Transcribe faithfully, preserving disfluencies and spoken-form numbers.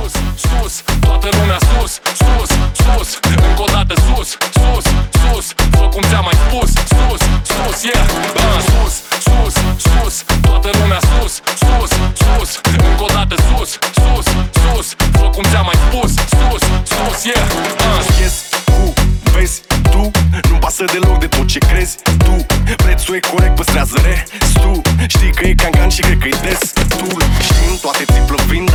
sus, sus, toată lumea sus, sus, sus, încă o dată sus, sus, sus, fă cum ți-am mai spus, sus, sus, yeah, uh, sus, sus, sus, toată lumea sus, sus, sus, încă o dată sus, sus, sus, fă cum ți-am mai spus, sus, sus, yeah, uh. Yes, cu, vezi, tu, nu-mi pasă deloc de tot ce crezi tu. Prețul e corect, păstrează restul. Știi că e cancan și cred că e destul. Știm, toate ți plăvind